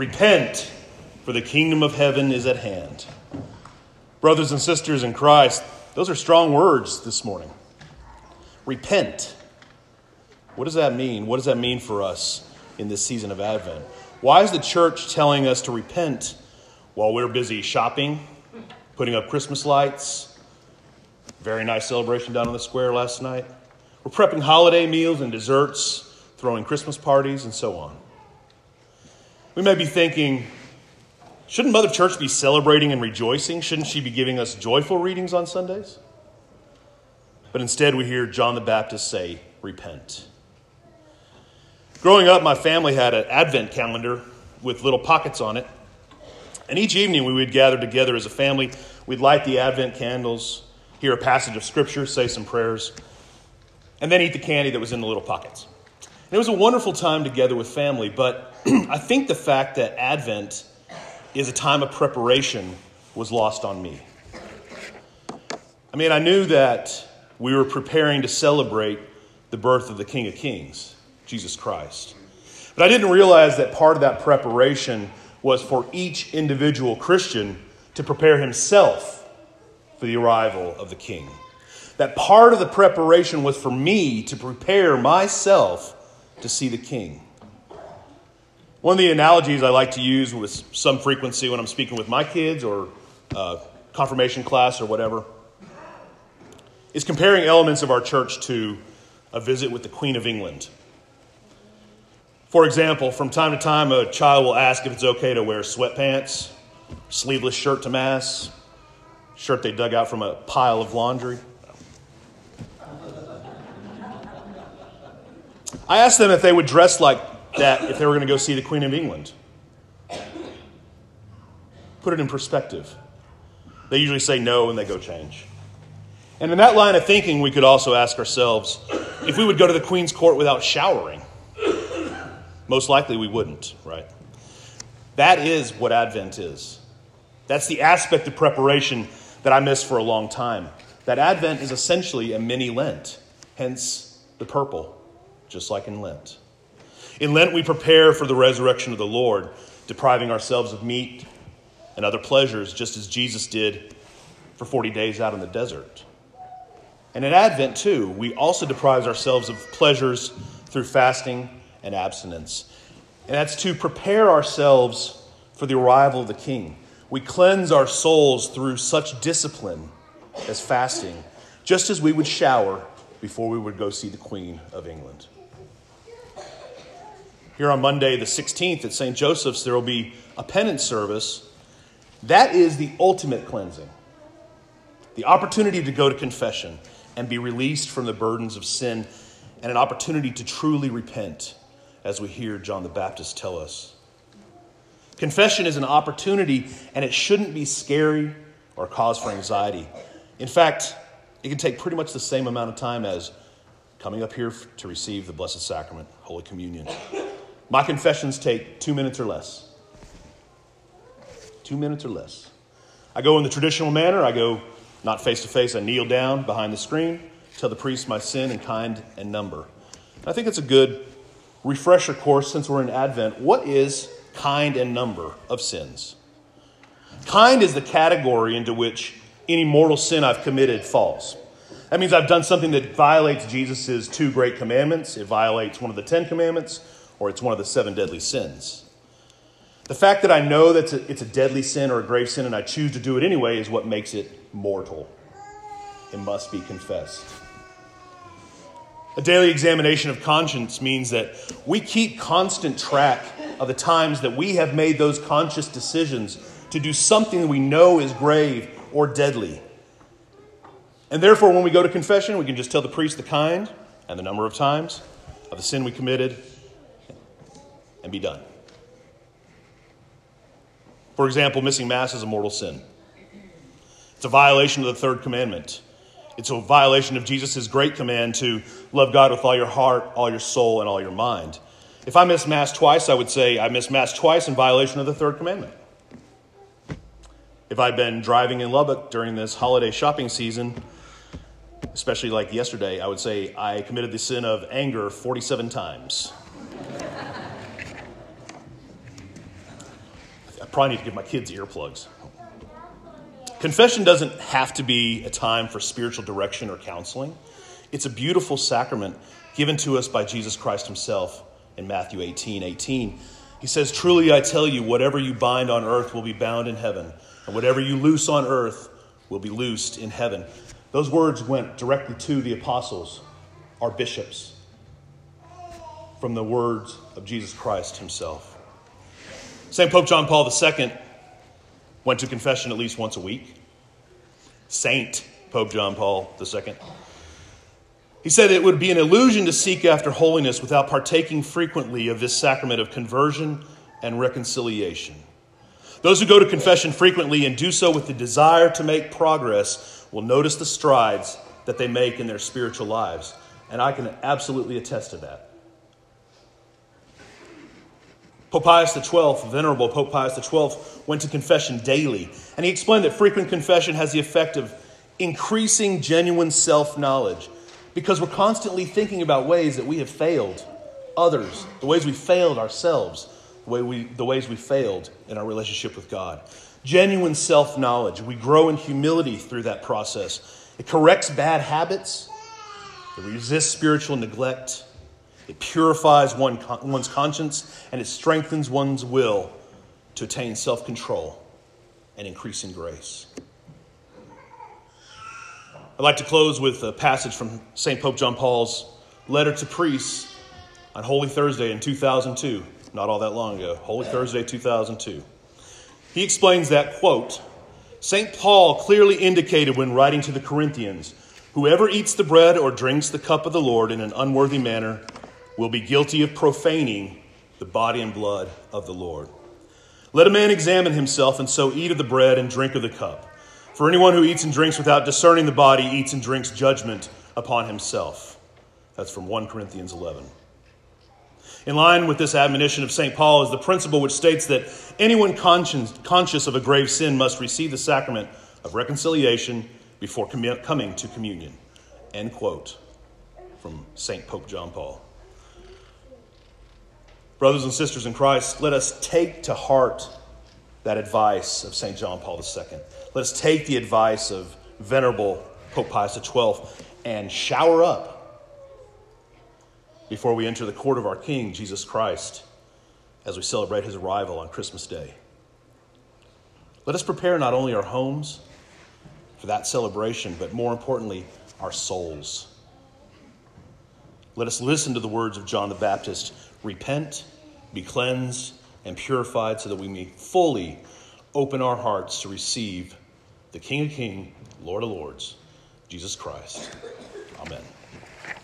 Repent, for the kingdom of heaven is at hand. Brothers and sisters in Christ, those are strong words this morning. Repent. What does that mean? What does that mean for us in this season of Advent? Why is the church telling us to repent while we're busy shopping, putting up Christmas lights? Very nice celebration down on the square last night. We're prepping holiday meals and desserts, throwing Christmas parties, and so on. We may be thinking, shouldn't Mother Church be celebrating and rejoicing? Shouldn't she be giving us joyful readings on Sundays? But instead we hear John the Baptist say, repent. Growing up, my family had an Advent calendar with little pockets on it. And each evening we would gather together as a family. We'd light the Advent candles, hear a passage of Scripture, say some prayers, and then eat the candy that was in the little pockets. And it was a wonderful time together with family, but I think the fact that Advent is a time of preparation was lost on me. I mean, I knew that we were preparing to celebrate the birth of the King of Kings, Jesus Christ. But I didn't realize that part of that preparation was for each individual Christian to prepare himself for the arrival of the King. That part of the preparation was for me to prepare myself to see the King. One of the analogies I like to use with some frequency when I'm speaking with my kids or confirmation class or whatever is comparing elements of our church to a visit with the Queen of England. For example, from time to time, a child will ask if it's okay to wear sweatpants, sleeveless shirt to Mass, shirt they dug out from a pile of laundry. I asked them if they would dress like that if they were going to go see the Queen of England. Put it in perspective. They usually say no and they go change. And in that line of thinking, we could also ask ourselves if we would go to the Queen's court without showering. Most likely we wouldn't, right? That is what Advent is. That's the aspect of preparation that I missed for a long time. That Advent is essentially a mini Lent, hence the purple, just like in Lent. In Lent, we prepare for the resurrection of the Lord, depriving ourselves of meat and other pleasures, just as Jesus did for 40 days out in the desert. And in Advent, too, we also deprive ourselves of pleasures through fasting and abstinence. And that's to prepare ourselves for the arrival of the King. We cleanse our souls through such discipline as fasting, just as we would shower before we would go see the Queen of England. Here on Monday the 16th at St. Joseph's, there will be a penance service. That is the ultimate cleansing. The opportunity to go to confession and be released from the burdens of sin, and an opportunity to truly repent, as we hear John the Baptist tell us. Confession is an opportunity, and it shouldn't be scary or cause for anxiety. In fact, it can take pretty much the same amount of time as coming up here to receive the Blessed Sacrament, Holy Communion. My confessions take 2 minutes or less. 2 minutes or less. I go in the traditional manner. I go not face-to-face. I kneel down behind the screen, tell the priest my sin in kind and number. I think it's a good refresher course since we're in Advent. What is kind and number of sins? Kind is the category into which any mortal sin I've committed falls. That means I've done something that violates Jesus' 2 great commandments. It violates one of the 10 commandments, or it's one of the 7 deadly sins. The fact that I know that it's a deadly sin or a grave sin and I choose to do it anyway is what makes it mortal. It must be confessed. A daily examination of conscience means that we keep constant track of the times that we have made those conscious decisions to do something that we know is grave or deadly. And therefore, when we go to confession, we can just tell the priest the kind and the number of times of the sin we committed and be done. For example, missing Mass is a mortal sin. It's a violation of the 3rd commandment. It's a violation of Jesus' great command to love God with all your heart, all your soul, and all your mind. If I miss Mass twice, I would say I missed Mass twice in violation of the 3rd commandment. If I'd been driving in Lubbock during this holiday shopping season, especially like yesterday, I would say I committed the sin of anger 47 times. probably need to give my kids earplugs. Confession doesn't have to be a time for spiritual direction or counseling. It's a beautiful sacrament given to us by Jesus Christ himself in Matthew 18:18. He says, "Truly I tell you, whatever you bind on earth will be bound in heaven, and whatever you loose on earth will be loosed in heaven." Those words went directly to the apostles, our bishops, from the words of Jesus Christ himself. St. Pope John Paul II went to confession at least once a week. Saint Pope John Paul II. He said it would be an illusion to seek after holiness without partaking frequently of this sacrament of conversion and reconciliation. Those who go to confession frequently and do so with the desire to make progress will notice the strides that they make in their spiritual lives. And I can absolutely attest to that. Pope Pius XII, Venerable Pope Pius XII, went to confession daily. And he explained that frequent confession has the effect of increasing genuine self-knowledge, because we're constantly thinking about ways that we have failed others, the ways we failed ourselves, the ways we failed in our relationship with God. Genuine self-knowledge. We grow in humility through that process. It corrects bad habits. It resists spiritual neglect. It purifies one's conscience, and it strengthens one's will to attain self-control and increase in grace. I'd like to close with a passage from St. Pope John Paul's letter to priests on Holy Thursday in 2002, not all that long ago, Holy Thursday 2002. He explains that, quote, "St. Paul clearly indicated when writing to the Corinthians, 'Whoever eats the bread or drinks the cup of the Lord in an unworthy manner will be guilty of profaning the body and blood of the Lord. Let a man examine himself, and so eat of the bread and drink of the cup. For anyone who eats and drinks without discerning the body eats and drinks judgment upon himself.'" That's from 1 Corinthians 11. In line with this admonition of St. Paul is the principle which states that anyone conscious of a grave sin must receive the sacrament of reconciliation before coming to communion. End quote from St. Pope John Paul. Brothers and sisters in Christ, let us take to heart that advice of St. John Paul II. Let us take the advice of Venerable Pope Pius XII and shower up before we enter the court of our King, Jesus Christ, as we celebrate his arrival on Christmas Day. Let us prepare not only our homes for that celebration, but more importantly, our souls. Let us listen to the words of John the Baptist: "Repent, be cleansed, and purified, so that we may fully open our hearts to receive the King of Kings, Lord of Lords, Jesus Christ." Amen.